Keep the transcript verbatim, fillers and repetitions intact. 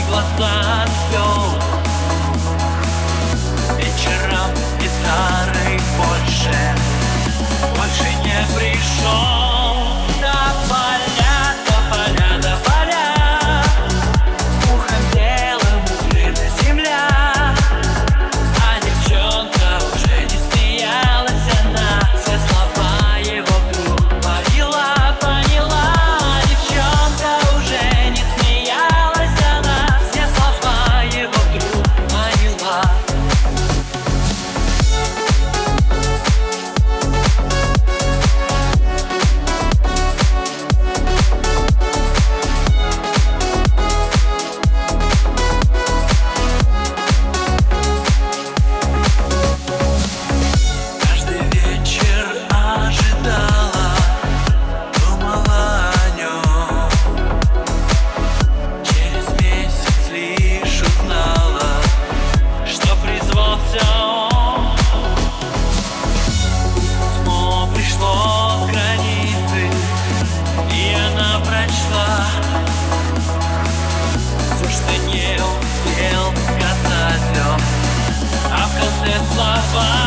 глаза отвел. Вечером с гитарой больше, больше не пришел. До поля, до поля, до поля, ухом белым укрыта земля. А девчонка уже не смеялась, она все слова его вдруг поняла, поняла. Девчонка уже не смеялась, она все слова его вдруг поняла. Все, что не успел сказать он, а в конце слова